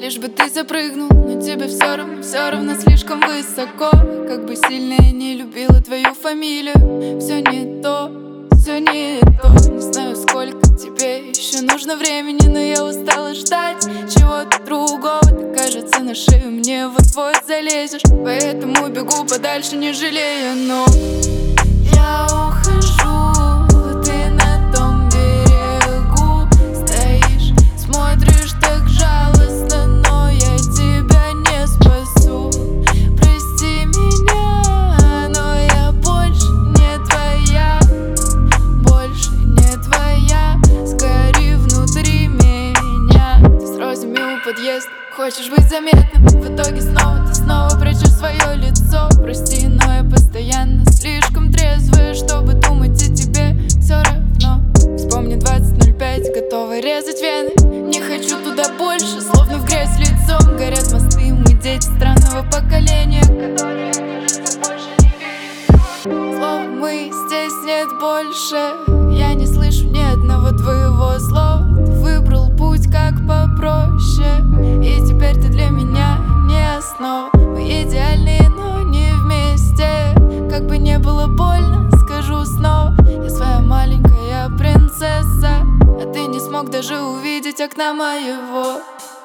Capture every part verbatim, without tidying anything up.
лишь бы ты запрыгнул. Но тебе все равно, все равно слишком высоко. Как бы сильно я не любила твою фамилию, все не то, все не то. Не знаю, сколько тебе еще нужно времени, но я устала ждать чего-то другого. Ты, кажется, на шею мне вот-вот залезешь, поэтому бегу подальше, не жалея. Но я ухожу, ты на том берегу стоишь, смотришь так жалостно, но я тебя не спасу. Прости меня, но я больше не твоя, больше не твоя. Сгори внутри меня. Ты с розами у подъезда, хочешь быть заметным, в итоге снова ты снова прячешь свое лицо. Прости, но я постоянно слишком трезвая, чтобы думать о тебе все равно. Вспомни двадцать ноль пять, готова резать вены. Не хочу туда больше, словно в грязь лицом. Горят мосты, мы дети странного поколения, которые, кажется, больше не верят. Слов мы здесь нет больше, я не слышу ни одного твоего слова. Ты выбрал путь как попроще, и теперь ты для меня не основа. Мы идеальные, но не вместе. Как бы не было больно, скажу снова, я своя маленькая принцесса, а ты не смог даже увидеть окна моего.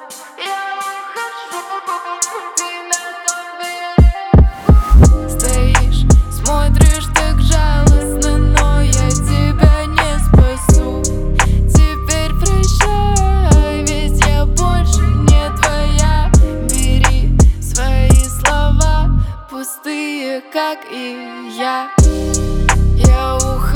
Стоишь, смотришь так жалостно, но я тебя не спасу. Теперь прощай, ведь я больше не твоя. Бери свои слова, пустые, как и я. Я ухожу.